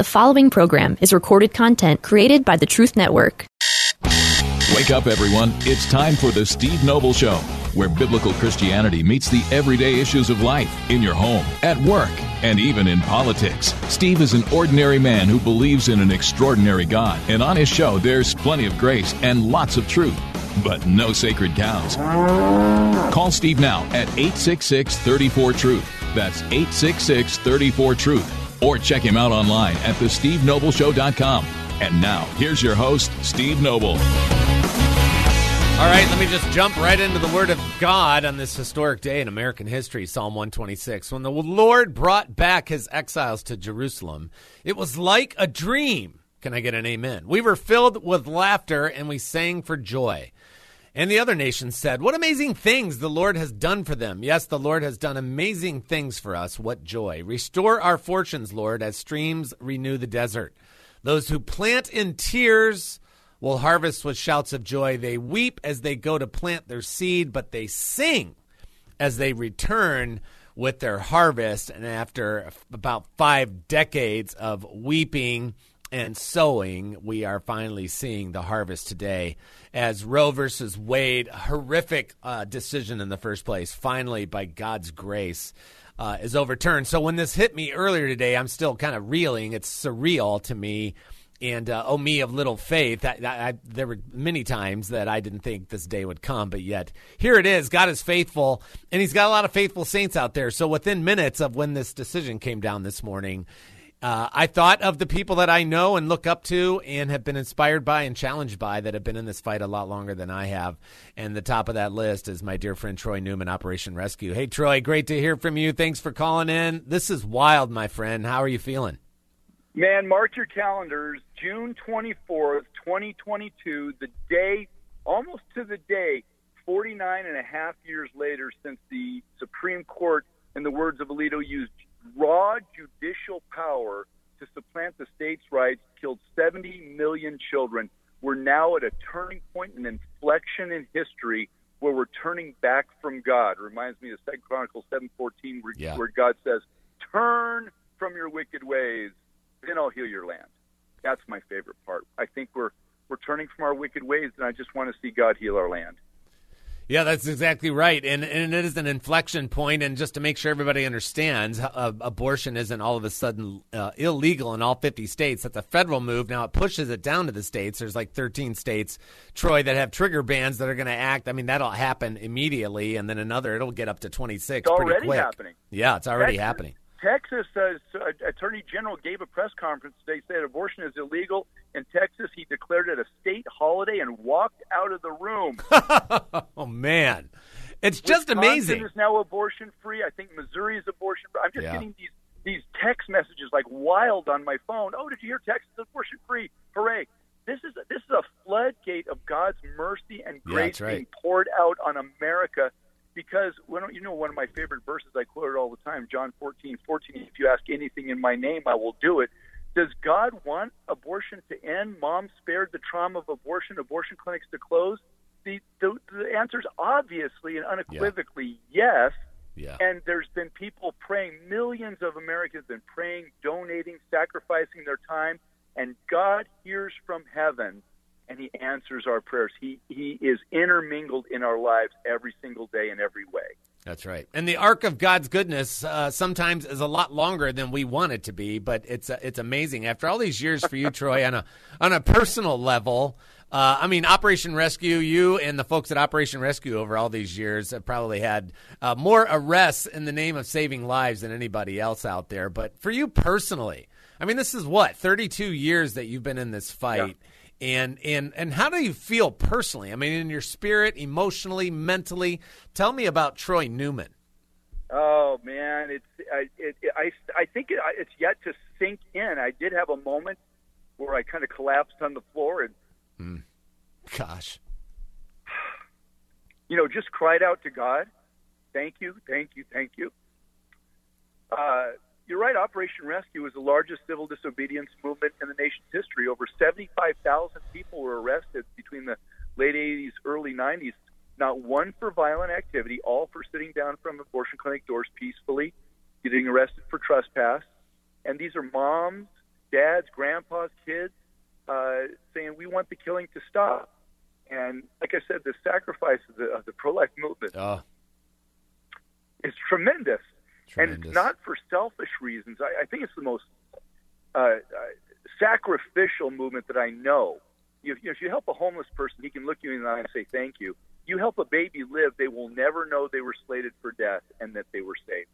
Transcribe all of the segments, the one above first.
The following program is recorded content created by the Truth Network. Wake up, everyone. It's time for the Steve Noble Show, where biblical Christianity meets the everyday issues of life in your home, at work, and even in politics. Steve is an ordinary man who believes in an extraordinary God, and on his show, there's plenty of grace and lots of truth, but no sacred cows. Call Steve now at 866-34-TRUTH. That's 866-34-TRUTH. Or check him out online at thestevenobleshow.com. And now, here's your host, Steve Noble. All right, let me just jump right into the Word of God on this historic day in American history, Psalm 126. When the Lord brought back his exiles to Jerusalem, it was like a dream. Can I get an amen? We were filled with laughter and we sang for joy. And the other nations said, what amazing things the Lord has done for them. Yes, the Lord has done amazing things for us. What joy. Restore our fortunes, Lord, as streams renew the desert. Those who plant in tears will harvest with shouts of joy. They weep as they go to plant their seed, but they sing as they return with their harvest. And after about 5 decades of weeping and sowing, we are finally seeing the harvest today as Roe versus Wade, a horrific decision in the first place, finally, by God's grace, is overturned. So when this hit me earlier today, I'm still kind of reeling. It's surreal to me. And, oh, me of little faith, there were many times that I didn't think this day would come, but yet here it is. God is faithful, and he's got a lot of faithful saints out there. So within minutes of when this decision came down this morning, I thought of the people that I know and look up to and have been inspired by and challenged by that have been in this fight a lot longer than I have. And the top of that list is my dear friend Troy Newman, Operation Rescue. Hey, Troy, great to hear from you. Thanks for calling in. This is wild, my friend. How are you feeling? Man, mark your calendars. June 24th, 2022, the day, almost to the day, 49 and a half years later since the Supreme Court, in the words of Alito, used raw judicial power to supplant the states' rights, killed 70 million children. We're now at a turning point, an inflection in history where we're turning back from God. Reminds me of 2 Chronicles 7:14, where God says, turn from your wicked ways, then I'll heal your land. That's my favorite part. I think we're turning from our wicked ways, and I just want to see God heal our land. Yeah, that's exactly right. And it is an inflection point. And just to make sure everybody understands, abortion isn't all of a sudden illegal in all 50 states. That's a federal move. Now it pushes it down to the states. There's like 13 states, Troy, that have trigger bans that are going to act. I mean, that'll happen immediately. And then it'll get up to 26 it's pretty quick. Already happening. Yeah, it's already happening. Texas Attorney General gave a press conference today, said abortion is illegal. In Texas, he declared it a state holiday and walked out of the room. Oh, man. It's just amazing. Wisconsin is now abortion-free. I think Missouri is abortion-free. I'm just getting these text messages like wild on my phone. Oh, did you hear Texas is abortion-free? Hooray. This is a floodgate of God's mercy and grace being poured out on America. Because one of my favorite verses I quote it all the time, John 14:14. If you ask anything in my name, I will do it. Does God want abortion to end? Moms spared the trauma of abortion clinics to close? The answer is obviously and unequivocally yes. Yeah. And there's been people praying. Millions of Americans have been praying, donating, sacrificing their time, and God hears from heaven. And he answers our prayers. He is intermingled in our lives every single day in every way. That's right. And the arc of God's goodness sometimes is a lot longer than we want it to be, but it's amazing. After all these years for you, Troy, on a personal level, Operation Rescue, you and the folks at Operation Rescue over all these years have probably had more arrests in the name of saving lives than anybody else out there. But for you personally, this is 32 years that you've been in this fight. Yeah. And how do you feel personally? In your spirit, emotionally, mentally. Tell me about Troy Newman. Oh man, I think it's yet to sink in. I did have a moment where I kind of collapsed on the floor and, gosh, just cried out to God. Thank you, thank you, thank you. You're right. Operation Rescue was the largest civil disobedience movement in the nation's history. Over 75,000 people were arrested between the late 80s, early 90s. Not one for violent activity, all for sitting down from abortion clinic doors peacefully, getting arrested for trespass. And these are moms, dads, grandpas, kids, saying we want the killing to stop. And like I said, the sacrifice of the pro-life movement is tremendous. And it's not for selfish reasons. I think it's the most sacrificial movement that I know. If you help a homeless person, he can look you in the eye and say thank you. You help a baby live, they will never know they were slated for death and that they were saved.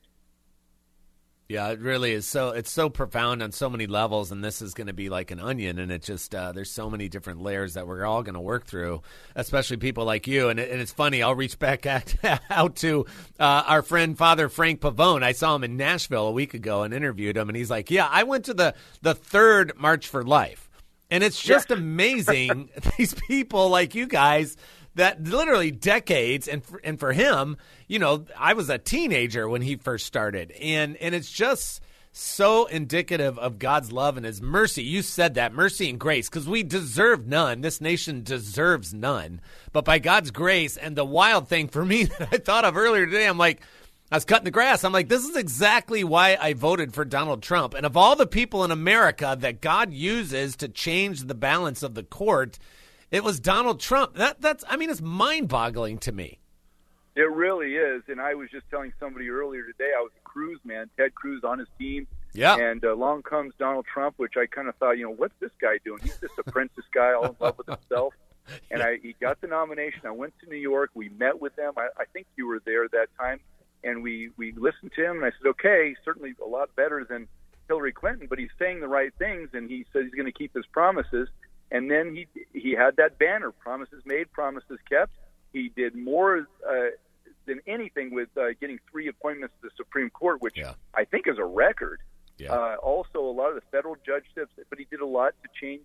Yeah, it really is. It's so profound on so many levels, and this is going to be like an onion, and it just there's so many different layers that we're all going to work through, especially people like you. And it's funny, I'll reach back out to our friend Father Frank Pavone. I saw him in Nashville a week ago and interviewed him, and he's like, yeah, I went to the third March for Life, and it's just amazing, these people like you guys that literally decades, and for him, I was a teenager when he first started, and it's just so indicative of God's love and his mercy. You said that, mercy and grace, because we deserve none. This nation deserves none. But by God's grace, and the wild thing for me that I thought of earlier today, I was cutting the grass. I'm like, this is exactly why I voted for Donald Trump. And of all the people in America that God uses to change the balance of the court, it was Donald Trump. It's mind-boggling to me. It really is. And I was just telling somebody earlier today, I was a Cruz man, Ted Cruz on his team. Yeah. And along comes Donald Trump, which I kind of thought, what's this guy doing? He's just a princess guy all in love with himself. And he got the nomination. I went to New York. We met with them. I think you were there that time. And we listened to him. And I said, okay, certainly a lot better than Hillary Clinton, but he's saying the right things. And he said he's going to keep his promises. And then he had that banner, promises made, promises kept. He did more than anything with getting 3 appointments to the Supreme Court, which I think is a record. Yeah. Also, a lot of the federal judgeships, but he did a lot to change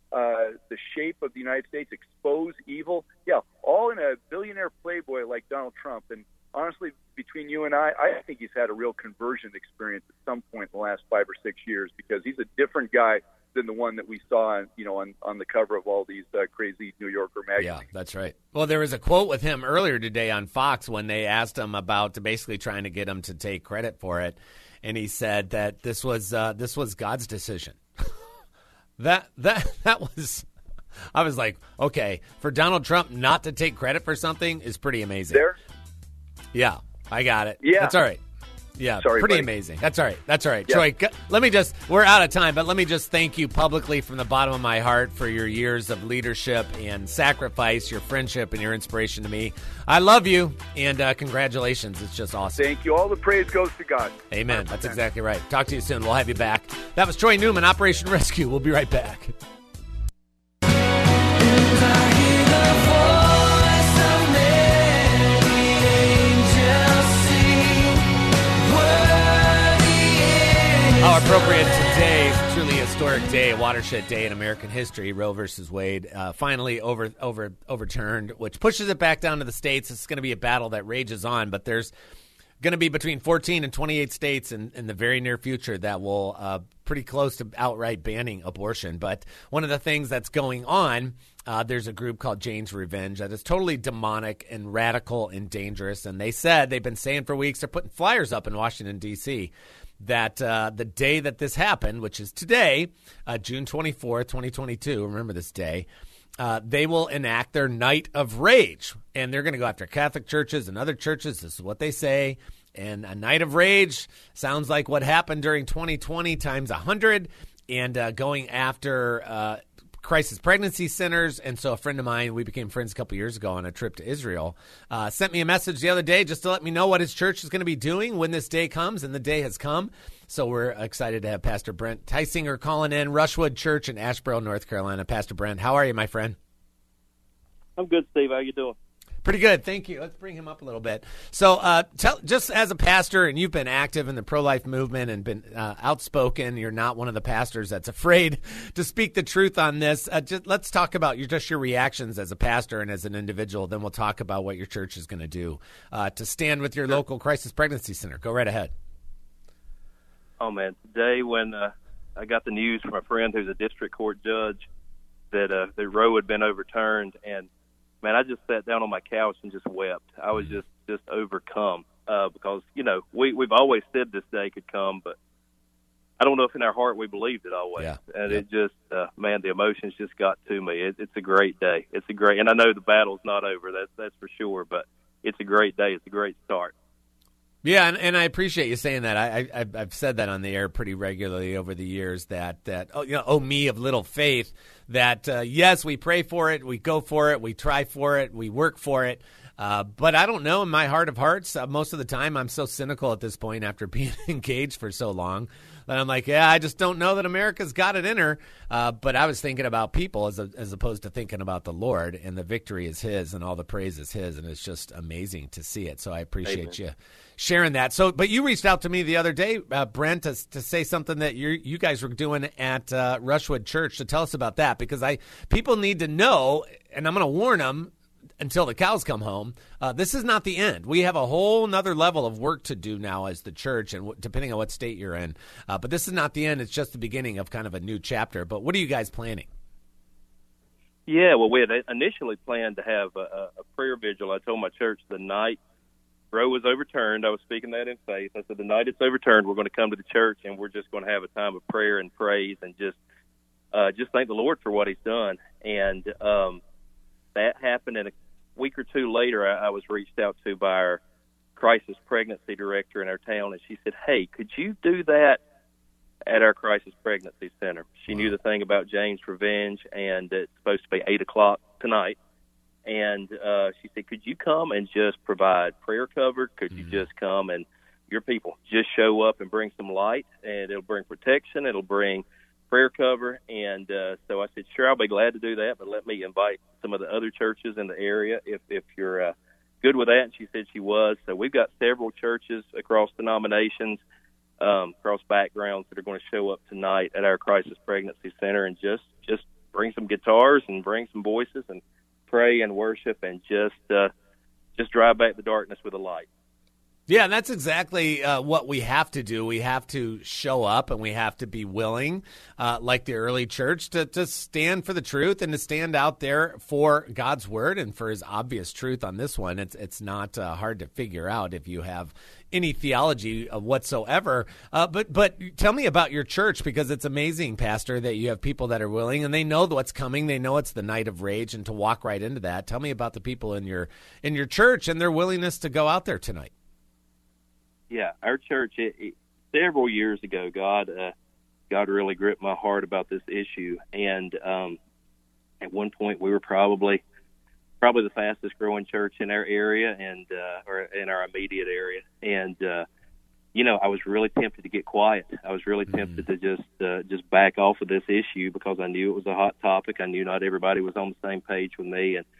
the shape of the United States, expose evil. Yeah, all in a billionaire playboy like Donald Trump. And honestly, between you and I think he's had a real conversion experience at some point in the last 5 or 6 years, because he's a different guy than the one that we saw, on the cover of all these crazy New Yorker magazines. Yeah, that's right. Well, there was a quote with him earlier today on Fox when they asked him about basically trying to get him to take credit for it, and he said that this was God's decision. that was. I was like, okay, for Donald Trump not to take credit for something is pretty amazing. There. Yeah, I got it. Yeah, that's all right. Yeah, sorry, pretty buddy. Amazing. That's all right. Yeah. Yeah. Troy, we're out of time, but let me just thank you publicly from the bottom of my heart for your years of leadership and sacrifice, your friendship, and your inspiration to me. I love you, and congratulations. It's just awesome. Thank you. All the praise goes to God. Amen. 100%. That's exactly right. Talk to you soon. We'll have you back. That was Troy Newman, Operation Rescue. We'll be right back. How appropriate today, truly historic day, a watershed day in American history. Roe versus Wade finally overturned, which pushes it back down to the states. It's going to be a battle that rages on, but there's going to be between 14 and 28 states in the very near future that will pretty close to outright banning abortion. But one of the things that's going on, there's a group called Jane's Revenge that is totally demonic and radical and dangerous. And they've been saying for weeks, they're putting flyers up in Washington, D.C., that the day that this happened, which is today, June 24th, 2022, remember this day, they will enact their Night of Rage. And they're going to go after Catholic churches and other churches. This is what they say. And a Night of Rage sounds like what happened during 2020 times 100, and going after crisis pregnancy centers. And so a friend of mine, we became friends a couple years ago on a trip to Israel, sent me a message the other day just to let me know what his church is going to be doing when this day comes, and the day has come. So we're excited to have Pastor Brent Tysinger calling in, Rushwood Church in Asheboro, North Carolina. Pastor Brent, how are you, my friend? I'm good, Steve. How you doing? Pretty good, thank you. Let's bring him up a little bit. So just as a pastor, and you've been active in the pro-life movement and been outspoken, you're not one of the pastors that's afraid to speak the truth on this. Let's talk about your reactions as a pastor and as an individual. Then we'll talk about what your church is going to do to stand with your local crisis pregnancy center. Go right ahead. Oh, man. Today when I got the news from a friend who's a district court judge that the Roe had been overturned, and man, I just sat down on my couch and just wept. I was just overcome because, we've always said this day could come, but I don't know if in our heart we believed it always. Yeah. And it just, man, the emotions just got to me. It's a great day. And I know the battle's not over. That's for sure. But it's a great day. It's a great start. Yeah, and I appreciate you saying that. I've said that on the air pretty regularly over the years that me of little faith, that yes, we pray for it, we go for it, we try for it, we work for it. But I don't know, in my heart of hearts, most of the time I'm so cynical at this point after being engaged for so long that I'm like, I just don't know that America's got it in her. But I was thinking about people as opposed to thinking about the Lord, and the victory is His and all the praise is His, and it's just amazing to see it. So I appreciate you sharing that. So, but you reached out to me the other day, Brent, to say something that you guys were doing at Rushwood Church. So tell us about that, because people need to know, and I'm going to warn them until the cows come home. This is not the end. We have a whole nother level of work to do now as the church, and depending on what state you're in. But this is not the end. It's just the beginning of kind of a new chapter. But what are you guys planning? Yeah, well, we had initially planned to have a prayer vigil. I told my church the night Roe was overturned, I was speaking that in faith. I said, the night it's overturned, we're going to come to the church, and we're just going to have a time of prayer and praise and just thank the Lord for what He's done. And that happened, and a week or two later, I was reached out to by our crisis pregnancy director in our town, and she said, hey, could you do that at our crisis pregnancy center? She knew the thing about James Revenge, and it's supposed to be 8 o'clock tonight. And she said, could you come and just provide prayer cover? Could you just come and your people just show up and bring some light, and it'll bring protection, it'll bring prayer cover. And so I said, sure, I'll be glad to do that, but let me invite some of the other churches in the area if you're good with that. And she said she was. So we've got several churches across denominations, across backgrounds, that are going to show up tonight at our crisis pregnancy center and just bring some guitars and bring some voices and pray and worship and just drive back the darkness with a light. Yeah, that's exactly what we have to do. We have to show up, and we have to be willing, like the early church, to stand for the truth and to stand out there for God's word and for His obvious truth on this one. It's not hard to figure out if you have any theology whatsoever. But tell me about your church, because it's amazing, Pastor, that you have people that are willing, and they know what's coming. They know it's the night of rage, and to walk right into that. Tell me about the people in your church and their willingness to go out there tonight. Yeah, our church, several years ago, God really gripped my heart about this issue, and at one point we were probably the fastest growing church in our area and or in our immediate area, and I was really tempted to get quiet. I was really tempted to just back off of this issue because I knew it was a hot topic. I knew not everybody was on the same page with me, and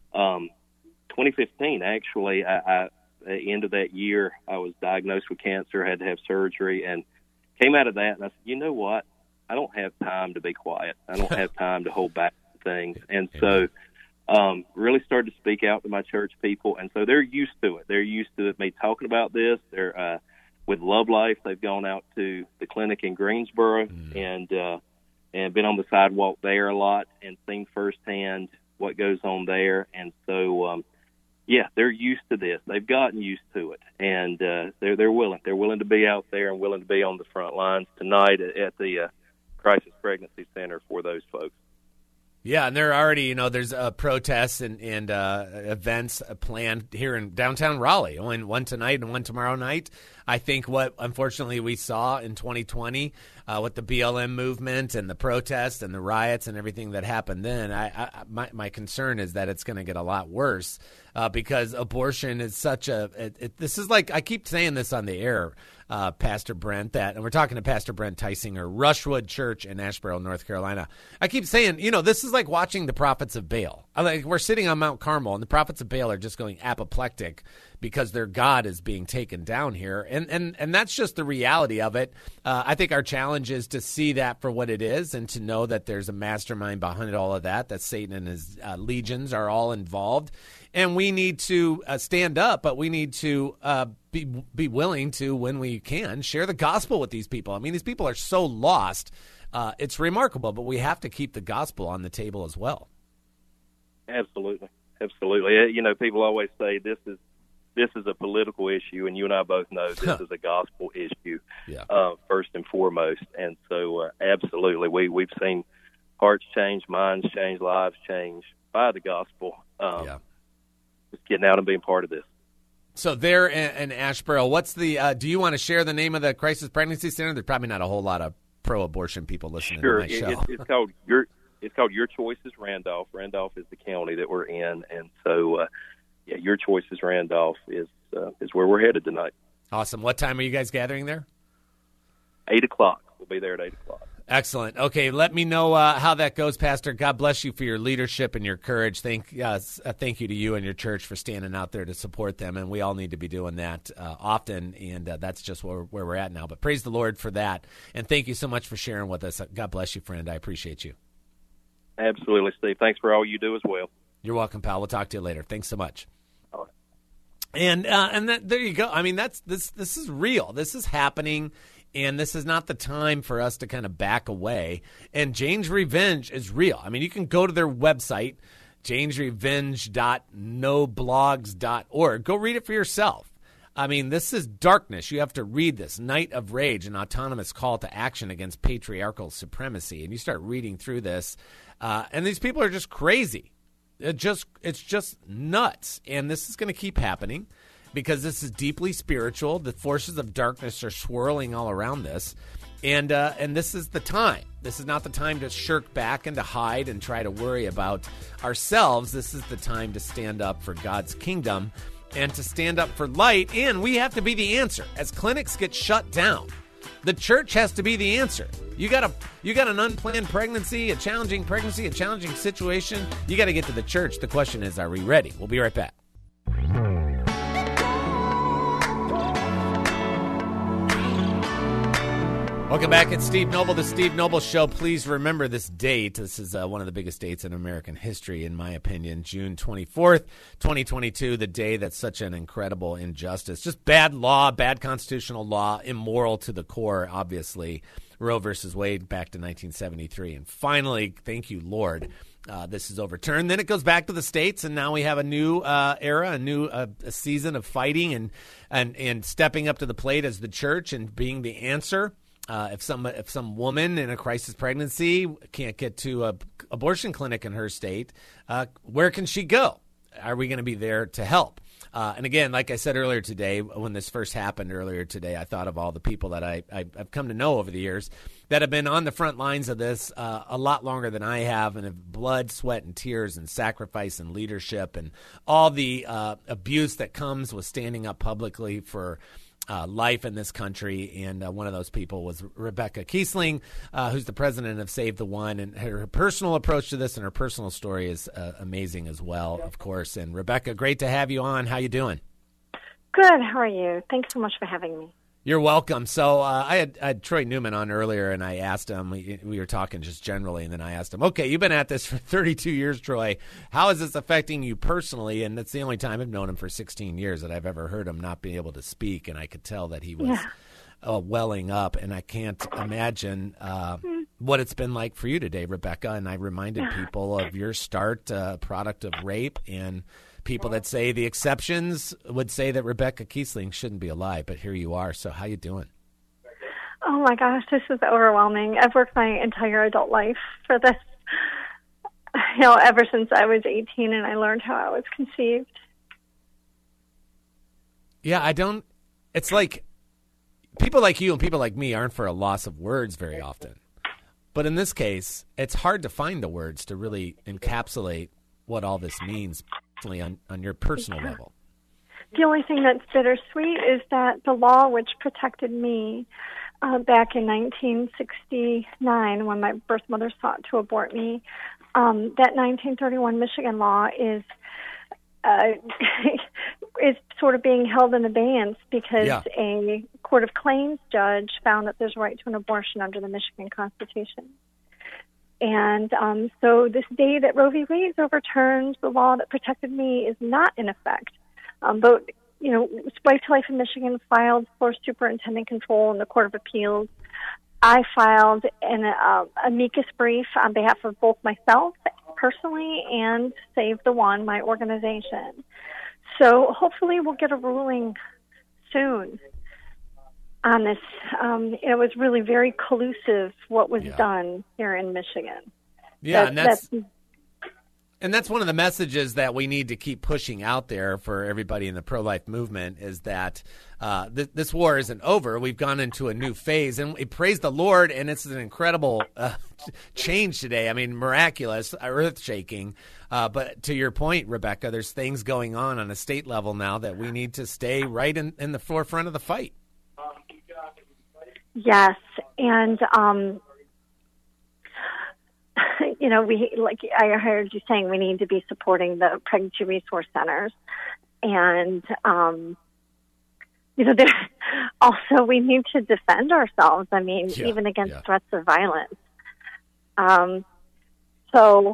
2015 actually, I at the end of that year, I was diagnosed with cancer, had to have surgery, and came out of that, and I said, you know what? I don't have time to be quiet. I don't have time to hold back things. And so really started to speak out to my church people, and so they're used to it. They're used to me talking about this. They're with Love Life, they've gone out to the clinic in Greensboro and been on the sidewalk there a lot and seen firsthand what goes on there. And so they're used to this. They've gotten used to it, and they're willing. They're willing to be out there and willing to be on the front lines tonight at the Crisis Pregnancy Center for those folks. Yeah, and they're already, there's protests and events planned here in downtown Raleigh. One tonight and one tomorrow night. I think what, unfortunately, we saw in 2020 with the BLM movement and the protests and the riots and everything that happened then, my concern is that it's going to get a lot worse because abortion is such this is like, I keep saying this on the air, Pastor Brent, and we're talking to Pastor Brent Tysinger, Rushwood Church in Asheboro, North Carolina. I keep saying, this is like watching the prophets of Baal. We're sitting on Mount Carmel, and the prophets of Baal are just going apoplectic because their God is being taken down here. And that's just the reality of it. I think our challenge is to see that for what it is and to know that there's a mastermind behind all of that Satan and his legions are all involved. And we need to stand up, but we need to be willing to, when we can, share the gospel with these people. I mean, these people are so lost. It's remarkable, but we have to keep the gospel on the table as well. Absolutely. Absolutely. People always say this is this is a political issue, and you and I both know this is a gospel issue, first and foremost. And so, absolutely, we've seen hearts change, minds change, lives change by the gospel. Just getting out and being part of this. So there in Asheboro, what's the? Do you want to share the name of the Crisis Pregnancy Center? There's probably not a whole lot of pro-abortion people listening to my show. It's called Your Choice is Randolph. Randolph is the county that we're in, and so Your Choice is Randolph is where we're headed tonight. Awesome. What time are you guys gathering there? 8:00. We'll be there at 8:00. Excellent. Okay, let me know how that goes, Pastor. God bless you for your leadership and your courage. Thank you to you and your church for standing out there to support them, and we all need to be doing that often, and that's just where we're at now. But praise the Lord for that, and thank you so much for sharing with us. God bless you, friend. I appreciate you. Absolutely, Steve. Thanks for all you do as well. You're welcome, pal. We'll talk to you later. Thanks so much. All right. And there you go. I mean, this is real. This is happening. And this is not the time for us to kind of back away. And Jane's Revenge is real. I mean, you can go to their website, janesrevenge.noblogs.org. Go read it for yourself. I mean, this is darkness. You have to read this. Night of Rage, an autonomous call to action against patriarchal supremacy. And you start reading through this, and these people are just crazy. It's just nuts. And this is going to keep happening, because this is deeply spiritual. The forces of darkness are swirling all around this. And this is the time. This is not the time to shirk back and to hide and try to worry about ourselves. This is the time to stand up for God's kingdom and to stand up for light. And we have to be the answer. As clinics get shut down, the church has to be the answer. You got an unplanned pregnancy, a challenging situation. You got to get to the church. The question is, are we ready? We'll be right back. Welcome back. It's Steve Noble, the Steve Noble Show. Please remember this date. This is one of the biggest dates in American history, in my opinion. June 24th, 2022, the day that's such an incredible injustice. Just bad law, bad constitutional law, immoral to the core, obviously. Roe versus Wade back to 1973. And finally, thank you, Lord, this is overturned. Then it goes back to the states, and now we have a new era, a new a season of fighting and stepping up to the plate as the church and being the answer. If some woman in a crisis pregnancy can't get to a abortion clinic in her state, where can she go? Are we going to be there to help? And again, like I said earlier today, when this first happened earlier today, I thought of all the people that I've come to know over the years that have been on the front lines of this a lot longer than I have, and have blood, sweat, and tears and sacrifice and leadership and all the abuse that comes with standing up publicly for life in this country. And one of those people was Rebecca Kiesling, who's the president of Save the One, and her personal approach to this and her personal story is amazing as well, of course. And Rebecca, great to have you on. How you doing? Good. How are you? Thanks so much for having me. You're welcome. So I had Troy Newman on earlier, and I asked him, we were talking just generally, and then I asked him, okay, you've been at this for 32 years, Troy. How is this affecting you personally? And that's the only time I've known him for 16 years that I've ever heard him not be able to speak, and I could tell that he was welling up, and I can't imagine what it's been like for you today, Rebecca. And I reminded people of your start, product of rape, and people that say the exceptions would say that Rebecca Kiesling shouldn't be alive, but here you are. So how you doing? Oh my gosh, this is overwhelming. I've worked my entire adult life for this, ever since I was 18 and I learned how I was conceived. Yeah, it's like people like you and people like me aren't for a loss of words very often. But in this case, it's hard to find the words to really encapsulate what all this means on your personal level. The only thing that's bittersweet is that the law which protected me back in 1969, when my birth mother sought to abort me, that 1931 Michigan law is sort of being held in abeyance because a court of claims judge found that there's a right to an abortion under the Michigan Constitution. And so this day that Roe v. Wade overturned, the law that protected me is not in effect. But, Wife to Life in Michigan filed for superintendent control in the Court of Appeals. I filed an amicus brief on behalf of both myself personally and Save the One, my organization. So hopefully we'll get a ruling soon on this. It was really very collusive what was done here in Michigan. Yeah, and that's one of the messages that we need to keep pushing out there for everybody in the pro-life movement is that this war isn't over. We've gone into a new phase, and we praise the Lord, and it's an incredible change today. I mean, miraculous, earth-shaking. But to your point, Rebecca, there's things going on a state level now that we need to stay right in the forefront of the fight. Yes, and I heard you saying we need to be supporting the pregnancy resource centers, and there also we need to defend ourselves. I mean, even against threats of violence. So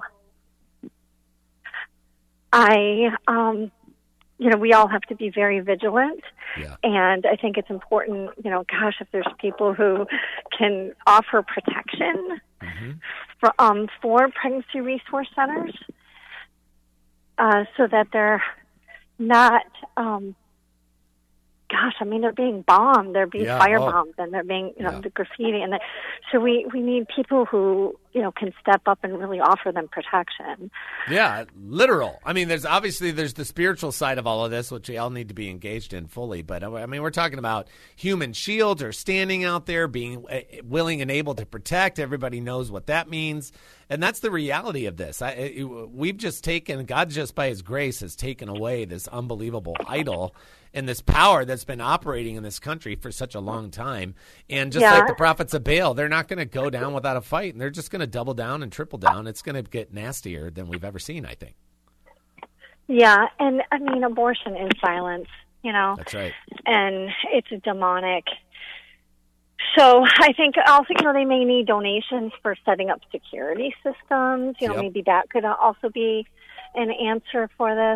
we all have to be very vigilant. Yeah. And I think it's important, if there's people who can offer protection for pregnancy resource centers so that they're not, they're being bombed, they're being firebombed, and they're being, the graffiti. So we need people who, can step up and really offer them protection. Yeah, literal. I mean, there's the spiritual side of all of this, which we all need to be engaged in fully. But, I mean, we're talking about human shields or standing out there, being willing and able to protect. Everybody knows what that means. And that's the reality of this. We've just taken, God just by his grace has taken away this unbelievable idol and this power that's been operating in this country for such a long time. And just like the prophets of Baal, they're not going to go down without a fight, and they're just going to double down and triple down. It's going to get nastier than we've ever seen, I think. Yeah, and I mean, abortion is violence, That's right. And it's demonic. So I think also, they may need donations for setting up security systems. Maybe that could also be an answer for this.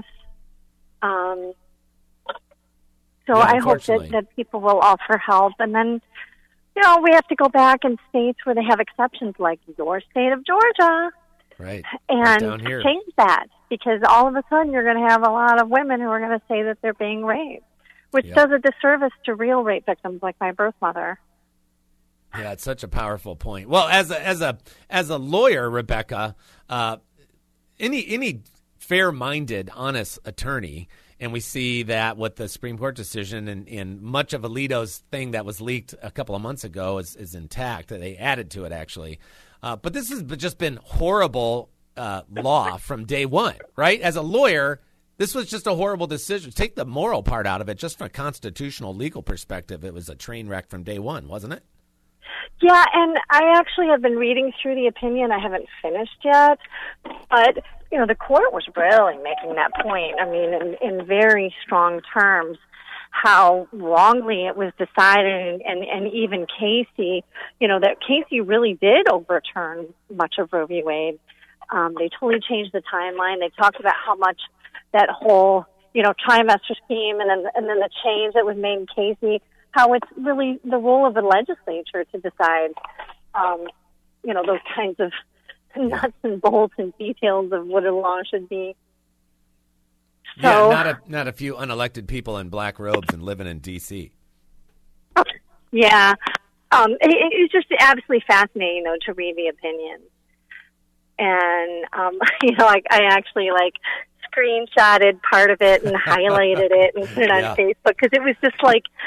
So I hope that people will offer help. And then, we have to go back in states where they have exceptions like your state of Georgia. Right. And change that, because all of a sudden you're going to have a lot of women who are going to say that they're being raped, which does a disservice to real rape victims like my birth mother. Yeah, it's such a powerful point. Well, as a lawyer, Rebecca, any fair-minded, honest attorney, and we see that with the Supreme Court decision and much of Alito's thing that was leaked a couple of months ago is intact. They added to it, actually. But this has just been horrible law from day one, right? As a lawyer, this was just a horrible decision. Take the moral part out of it. Just from a constitutional legal perspective, it was a train wreck from day one, wasn't it? Yeah, and I actually have been reading through the opinion. I haven't finished yet. But, the court was really making that point. I mean, in very strong terms, how wrongly it was decided. And even Casey, that Casey really did overturn much of Roe v. Wade. They totally changed the timeline. They talked about how much that whole, trimester scheme and then the change that was made in Casey, how it's really the role of the legislature to decide, those kinds of nuts and bolts and details of what a law should be. So, not a few unelected people in black robes and living in D.C. Yeah. It's just absolutely fascinating, though, to read the opinions. And, I actually, screenshotted part of it and highlighted it and put it on Facebook, because it was just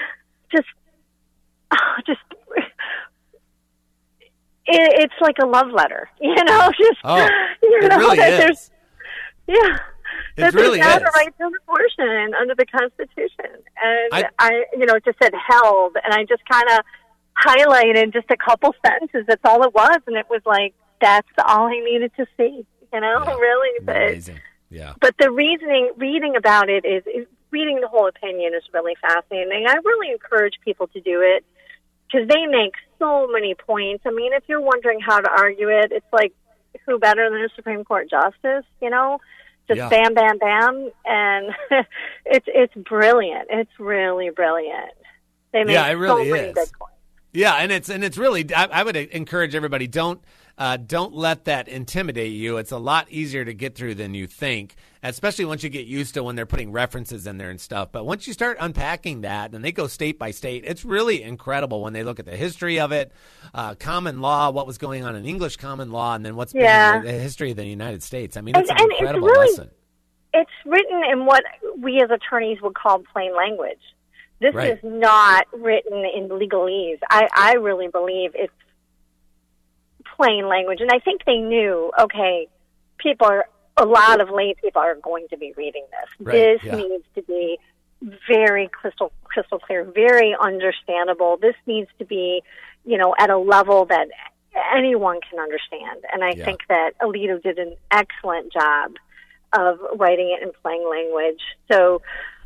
it's like a love letter, it really is. It really is. The right to abortion under the Constitution, and it just said held, and I just kind of highlighted just a couple sentences. That's all it was, and it was like that's all I needed to see. Really. Amazing. Yeah. But the reading about it is reading the whole opinion is really fascinating. I really encourage people to do it because they make so many points. I mean, if you're wondering how to argue it, it's like, who better than a Supreme Court justice, Just bam, bam, bam. And it's brilliant. It's really brilliant. They make it really so many is. good points. Yeah, and it's really, I would encourage everybody, don't don't let that intimidate you. It's a lot easier to get through than you think, especially once you get used to when they're putting references in there and stuff. But once you start unpacking that, and they go state by state, it's really incredible when they look at the history of it, common law, what was going on in English common law, and then what's been in the history of the United States. I mean, it's an incredible lesson. It's written in what we as attorneys would call plain language. This is not written in legalese. I really believe it's plain language. And I think they knew, okay, a lot of lay people are going to be reading this. This needs to be very crystal clear, very understandable. This needs to be, at a level that anyone can understand. And I think that Alito did an excellent job of writing it in plain language. So,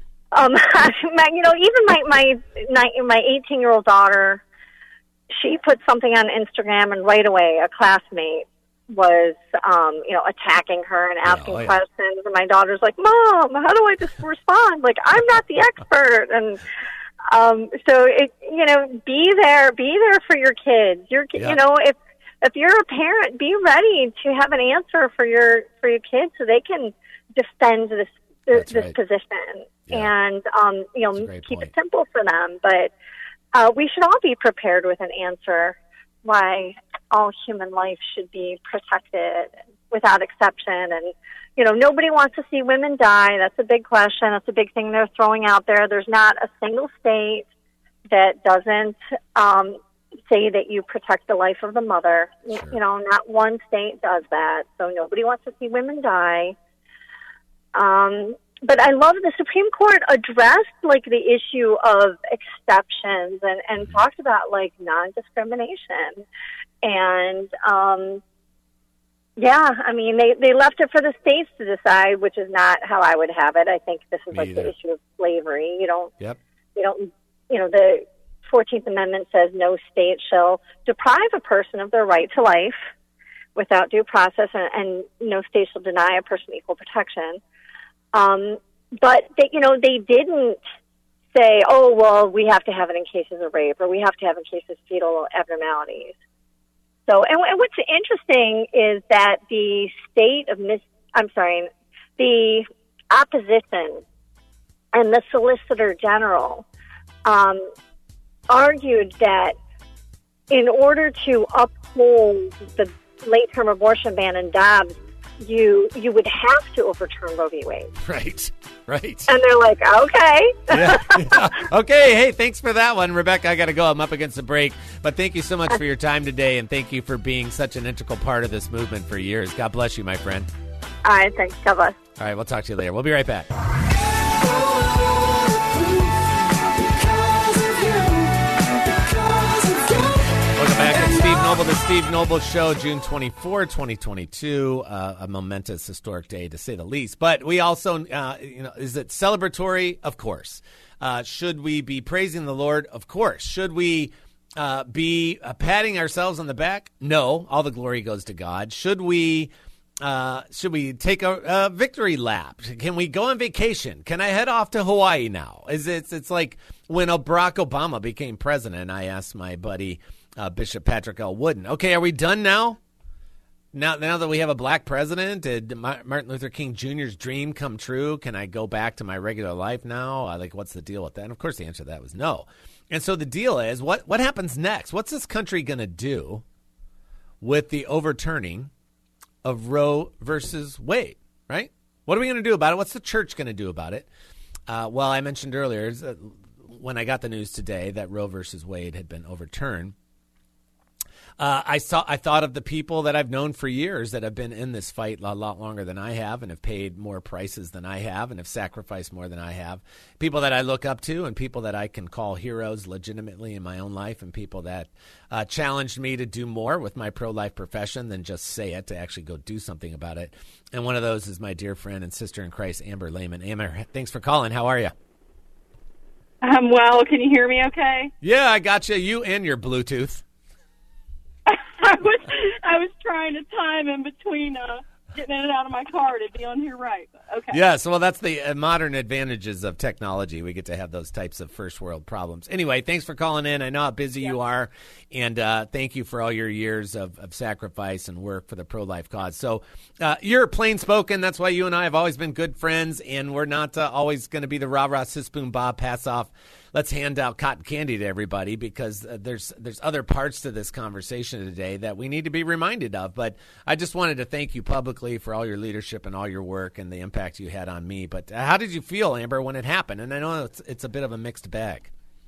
even my 18-year-old daughter, she put something on Instagram, and right away a classmate was, attacking her and asking questions. And my daughter's like, "Mom, how do I just respond? Like, I'm not the expert." And so be there for your kids. If you're a parent, be ready to have an answer for your kids so they can defend this position and keep it simple for them. But we should all be prepared with an answer why all human life should be protected without exception. And nobody wants to see women die. That's a big question. That's a big thing they're throwing out there. There's not a single state that doesn't say that you protect the life of the mother. Sure. Not one state does that. So nobody wants to see women die. But I love the Supreme Court addressed the issue of exceptions and talked about non-discrimination. And they left it for the states to decide, which is not how I would have it. I think this is the issue of slavery. The 14th Amendment says no state shall deprive a person of their right to life without due process, and no state shall deny a person equal protection. But they didn't say, oh, well, we have to have it in cases of rape, or we have to have it in cases of fetal abnormalities. So, and what's interesting is that the the opposition and the Solicitor General argued that in order to uphold the late-term abortion ban in Dobbs, you would have to overturn Roe v. Wade. Right. And they're like, okay. Okay, hey, thanks for that one. Rebecca, I got to go. I'm up against the break. But thank you so much for your time today, and thank you for being such an integral part of this movement for years. God bless you, my friend. All right, thanks. God bless. All right, we'll talk to you later. We'll be right back. Welcome back. It's Steve Noble, the Steve Noble Show, June 24, 2022. A momentous, historic day, to say the least. But we also, is it celebratory? Of course. Should we be praising the Lord? Of course. Should we be patting ourselves on the back? No. All the glory goes to God. Should we take a victory lap? Can we go on vacation? Can I head off to Hawaii now? It's like when Barack Obama became president, I asked my buddy Bishop Patrick L. Wooden, okay, are we done now? Now that we have a black president, did Martin Luther King Jr.'s dream come true? Can I go back to my regular life now? What's the deal with that? And of course the answer to that was no. And so the deal is, what happens next? What's this country going to do with the overturning of Roe versus Wade, right? What are we going to do about it? What's the church going to do about it? Well, I mentioned earlier when I got the news today that Roe versus Wade had been overturned, I thought of the people that I've known for years that have been in this fight a lot longer than I have and have paid more prices than I have and have sacrificed more than I have. People that I look up to and people that I can call heroes legitimately in my own life, and people that challenged me to do more with my pro-life profession than just say it, to actually go do something about it. And one of those is my dear friend and sister in Christ, Amber Lehman. Amber, thanks for calling. How are you? I'm well. Can you hear me okay? Yeah, I got you. You and your Bluetooth. I was trying to time in between getting in and out of my car to be on here right. Okay. Yes, well, that's the modern advantages of technology. We get to have those types of first world problems. Anyway, thanks for calling in. I know how busy you are, and thank you for all your years of sacrifice and work for the pro-life cause. So you're plain spoken. That's why you and I have always been good friends, and we're not always going to be the rah-rah, sis-boom, bob, pass-off. Let's hand out cotton candy to everybody, because there's other parts to this conversation today that we need to be reminded of. But I just wanted to thank you publicly for all your leadership and all your work and the impact you had on me. But how did you feel, Amber, when it happened? And I know it's a bit of a mixed bag.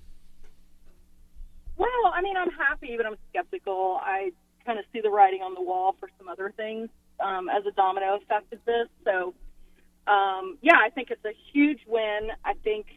Well, I mean, I'm happy, but I'm skeptical. I kind of see the writing on the wall for some other things as a domino effect of this. So, I think it's a huge win. I think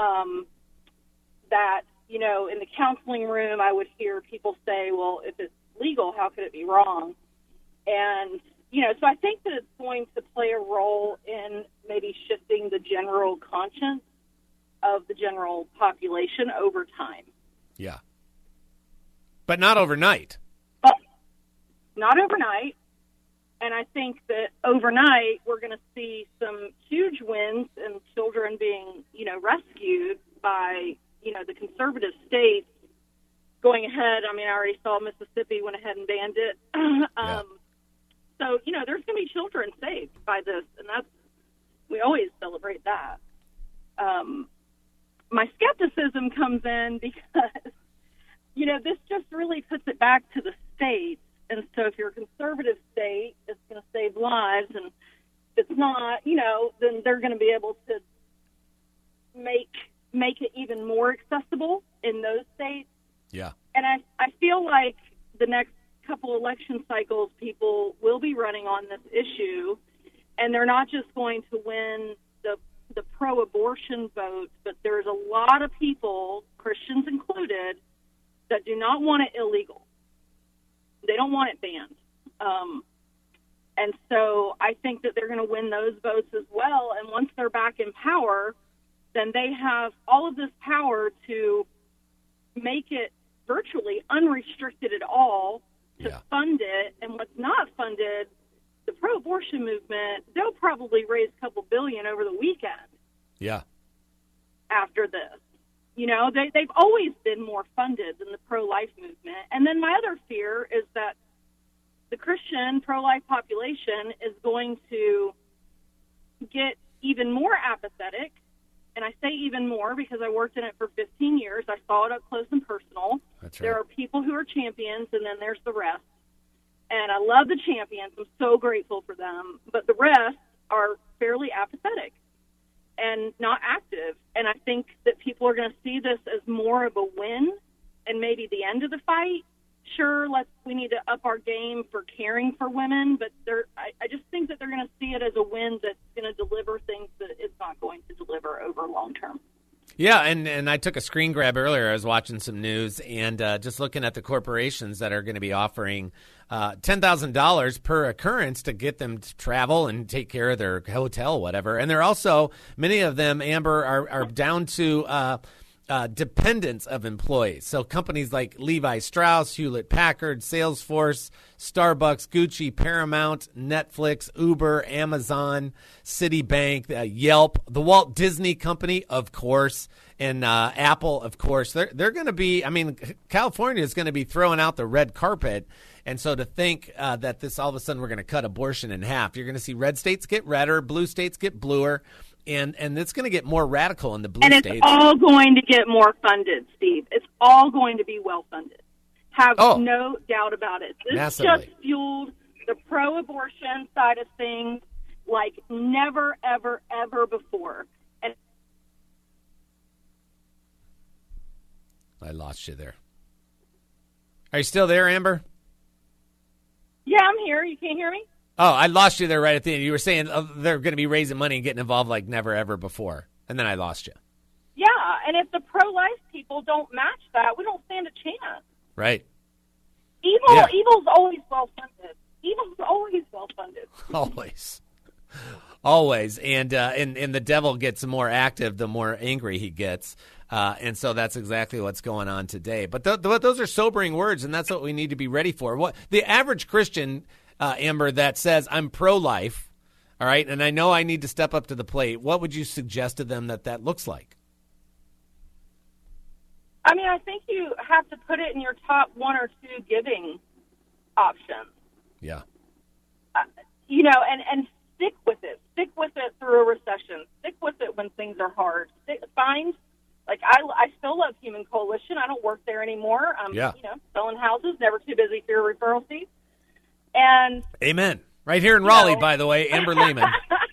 that, in the counseling room, I would hear people say, well, if it's legal, how could it be wrong? And, so I think that it's going to play a role in maybe shifting the general conscience of the general population over time. Yeah. But not overnight. But not overnight. And I think that overnight we're going to see some huge wins and children being, rescued by, the conservative states going ahead. I mean, I already saw Mississippi went ahead and banned it. So, there's going to be children saved by this, and we always celebrate that. My skepticism comes in because, this just really puts it back to the states. And so if you're a conservative state, it's going to save lives, and if it's not, then they're going to be able to make it even more accessible in those states. Yeah. And I feel like the next couple election cycles, people will be running on this issue, and they're not just going to win the pro-abortion vote, but there's a lot of people, Christians included, that do not want it illegal. They don't want it banned. And so I think that they're going to win those votes as well. And once they're back in power, then they have all of this power to make it virtually unrestricted at all, to fund it. And what's not funded, the pro-abortion movement, they'll probably raise a couple billion over the weekend. Yeah. After this. They've always been more funded than the pro-life movement. And then my other fear is that the Christian pro-life population is going to get even more apathetic. And I say even more because I worked in it for 15 years. I saw it up close and personal. That's right. There are people who are champions, and then there's the rest. And I love the champions. I'm so grateful for them. But the rest are fairly apathetic and not active. And I think that people are going to see this as more of a win and maybe the end of the fight. Sure, we need to up our game for caring for women, but I just think that they're going to see it as a win that's going to deliver things that it's not going to deliver over long term. Yeah, and I took a screen grab earlier. I was watching some news and just looking at the corporations that are going to be offering $10,000 per occurrence to get them to travel and take care of their hotel, whatever. And they're also, many of them, Amber, are down to dependents of employees. So companies like Levi Strauss, Hewlett-Packard, Salesforce, Starbucks, Gucci, Paramount, Netflix, Uber, Amazon, Citibank, Yelp, the Walt Disney Company, of course, and Apple, of course. They're going to be, California is going to be throwing out the red carpet. And so to think that this all of a sudden we're going to cut abortion in half, you're going to see red states get redder, blue states get bluer. And it's going to get more radical in the blue states. And it's all going to get more funded, Steve. It's all going to be well funded. Have no doubt about it. This massively. Just fueled the pro-abortion side of things like never, ever, ever before. And I lost you there. Are you still there, Amber? Yeah, I'm here. You can't hear me? Oh, I lost you there right at the end. You were saying they're going to be raising money and getting involved like never, ever before. And then I lost you. Yeah, and if the pro-life people don't match that, we don't stand a chance. Right. Evil's always well-funded. Evil's always well-funded. Always. And the devil gets more active the more angry he gets. And so that's exactly what's going on today. But those are sobering words, and that's what we need to be ready for. What the average Christian Amber, that says, I'm pro-life, all right, and I know I need to step up to the plate, what would you suggest to them that looks like? I mean, I think you have to put it in your top 1 or 2 giving options. Yeah. And stick with it. Stick with it through a recession. Stick with it when things are hard. I still love Human Coalition. I don't work there anymore. I'm, selling houses, never too busy for your referral fees. And amen. Right here in Raleigh, by the way, Amber Lehman.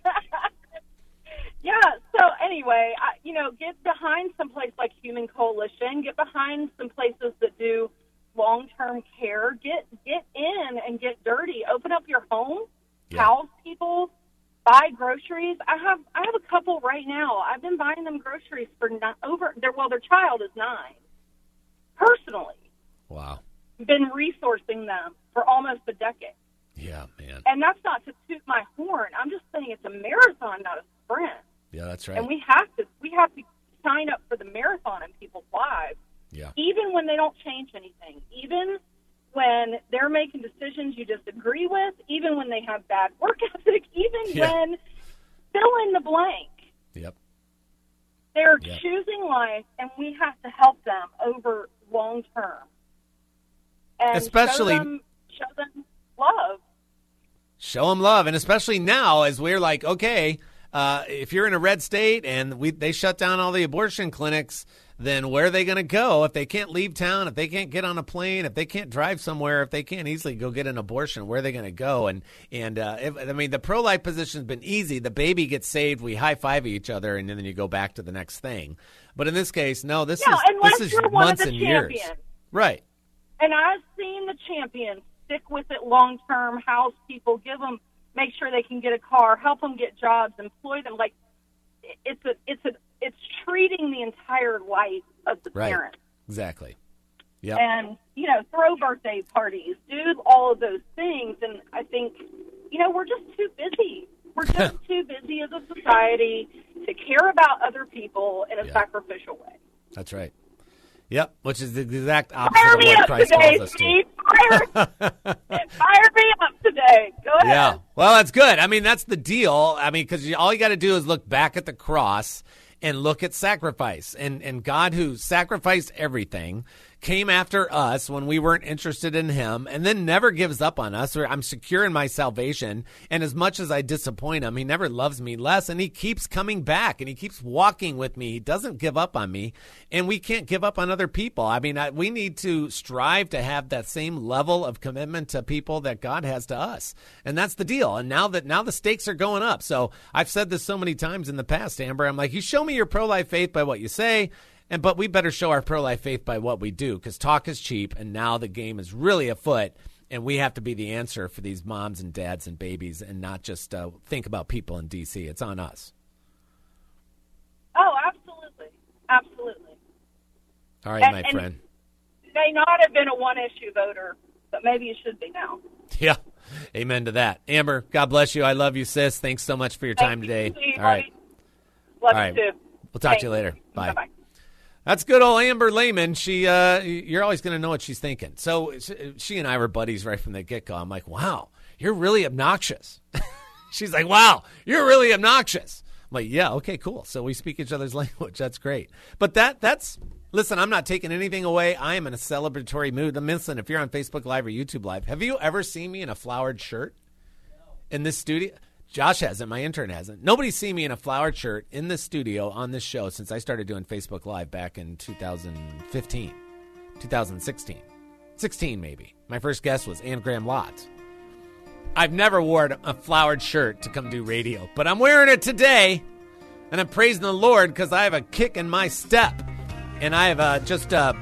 Yeah. So anyway, get behind some place like Human Coalition. Get behind some places that do long-term care. Get in and get dirty. Open up your home. House people. Buy groceries. I have a couple right now. I've been buying them groceries for their child is 9. Personally. Wow. Been resourcing them for almost a decade. Yeah, man. And that's not to toot my horn. I'm just saying it's a marathon, not a sprint. Yeah, that's right. And we have to sign up for the marathon in people's lives. Yeah. Even when they don't change anything. Even when they're making decisions you disagree with, even when they have bad work ethic, even when fill in the blank. Yep. They're choosing life, and we have to help them over long term. And especially show them love. Show them love, and especially now as we're like, okay, if you're in a red state and they shut down all the abortion clinics, then where are they going to go if they can't leave town, if they can't get on a plane, if they can't drive somewhere, if they can't easily go get an abortion, where are they going to go? And the pro-life position has been easy. The baby gets saved, we high-five each other, and then you go back to the next thing. But in this case, no, this is months and years. Right. And I've seen the champions stick with it long-term, house people, make sure they can get a car, help them get jobs, employ them. Like, it's treating the entire life of the parent. Exactly. Yeah. And, throw birthday parties, do all of those things. And I think, we're just too busy. We're just too busy as a society to care about other people in a sacrificial way. That's right. Yep, which is the exact opposite of what Christ calls us to. Fire me up today. Go ahead. Yeah, well, that's good. I mean, that's the deal. I mean, because all you got to do is look back at the cross and look at sacrifice. And God, who sacrificed everything, came after us when we weren't interested in him, and then never gives up on us. I'm secure in my salvation, and as much as I disappoint him, he never loves me less, and he keeps coming back, and he keeps walking with me. He doesn't give up on me, and we can't give up on other people. I mean, we need to strive to have that same level of commitment to people that God has to us, and that's the deal. And now the stakes are going up. So I've said this so many times in the past, Amber. I'm like, you show me your pro-life faith by what you say, but we better show our pro-life faith by what we do, because talk is cheap, and now the game is really afoot, and we have to be the answer for these moms and dads and babies, and not just think about people in D.C. It's on us. Oh, absolutely. Absolutely. All right, my friend. You may not have been a one-issue voter, but maybe you should be now. Yeah. Amen to that. Amber, God bless you. I love you, sis. Thanks so much for your time today. All right. Love you too. We'll talk to you later. Bye. Bye-bye. That's good old Amber Lehman. You're always going to know what she's thinking. So she and I were buddies right from the get-go. I'm like, wow, you're really obnoxious. She's like, wow, you're really obnoxious. I'm like, yeah, okay, cool. So we speak each other's language. That's great. But that's listen, I'm not taking anything away. I am in a celebratory mood. Listen, if you're on Facebook Live or YouTube Live, have you ever seen me in a flowered shirt in this studio? Josh hasn't. My intern hasn't. Nobody's seen me in a flowered shirt in the studio on this show since I started doing Facebook Live back in 2015, 2016. 16, maybe. My first guest was Anne Graham Lotz. I've never worn a flowered shirt to come do radio, but I'm wearing it today, and I'm praising the Lord because I have a kick in my step, and I have just a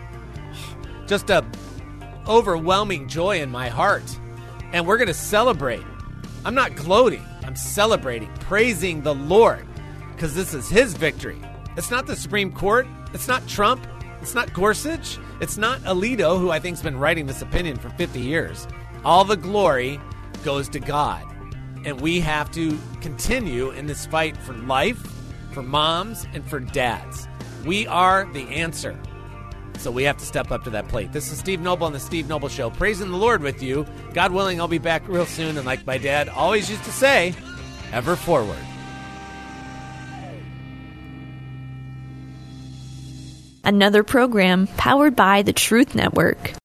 overwhelming joy in my heart, and we're going to celebrate. I'm not gloating. I'm celebrating, praising the Lord, because this is his victory. It's not the Supreme Court. It's not Trump. It's not Gorsuch. It's not Alito, who I think has been writing this opinion for 50 years. All the glory goes to God. And we have to continue in this fight for life, for moms, and for dads. We are the answer So we have to step up to that plate. This is Steve Noble on the Steve Noble Show, praising the Lord with you. God willing, I'll be back real soon. And like my dad always used to say, ever forward. Another program powered by the Truth Network.